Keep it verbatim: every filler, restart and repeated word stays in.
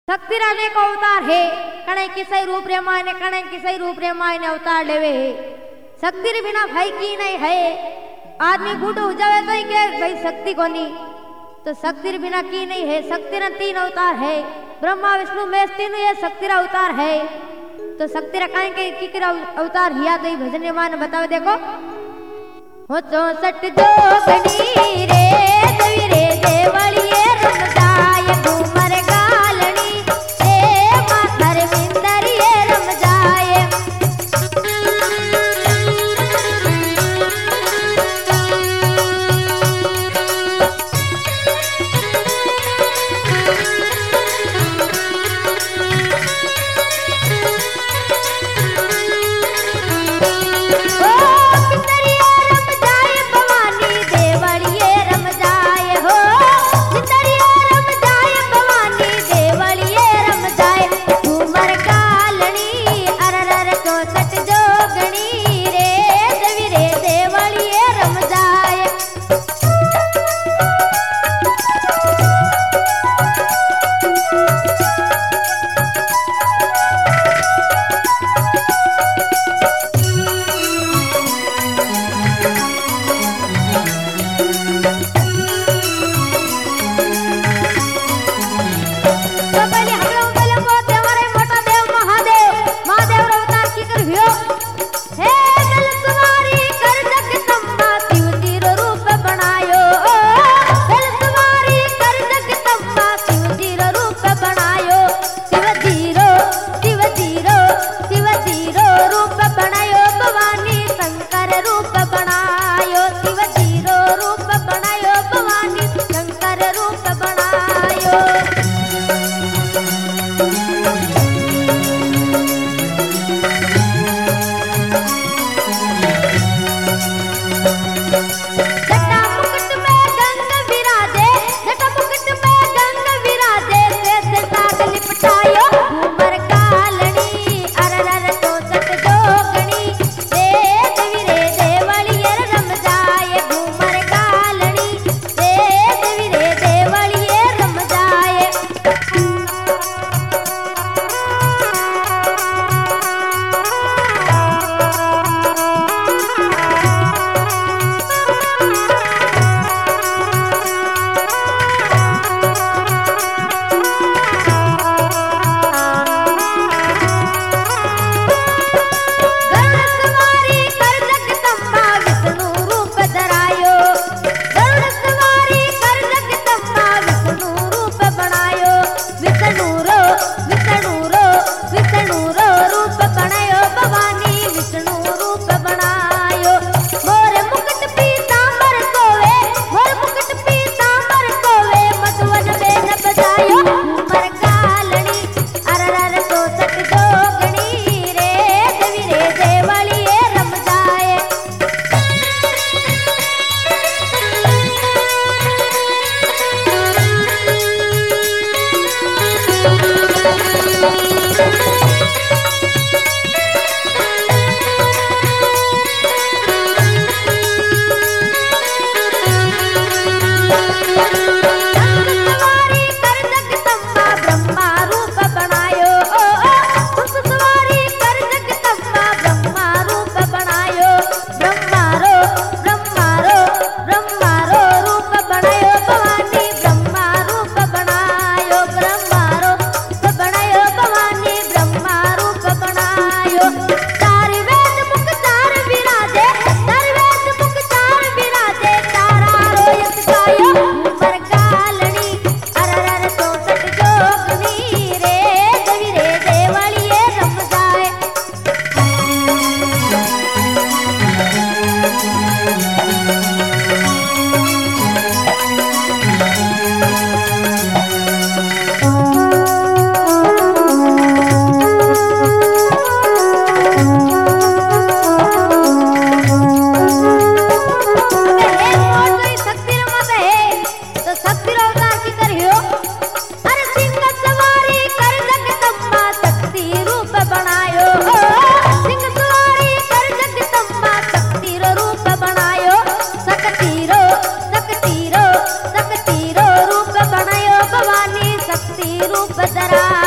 शक्ति राने को अवतार है कणे किसई रूप रे मायने कणे किसई रूप रे मायने अवतार लेवे शक्ति रे बिना भाई की नहीं है। आदमी बूढ़ो हो जावे तो ही के भाई शक्ति कोनी तो शक्ति रे बिना की नहीं है। शक्ति रे तीन अवतार है ब्रह्मा विष्णु महेश तीनों ये शक्ति रा अवतार है। तो शक्ति रा काहे के की करा अवतार हिया तो भजन रे मायने बतावे देखो हो चौसठ जोगनी रे देवी रे देवलिए रम जाय घूमर गालनी ए माथर विंदरिए रम जाय। शक्ति रूप धरा।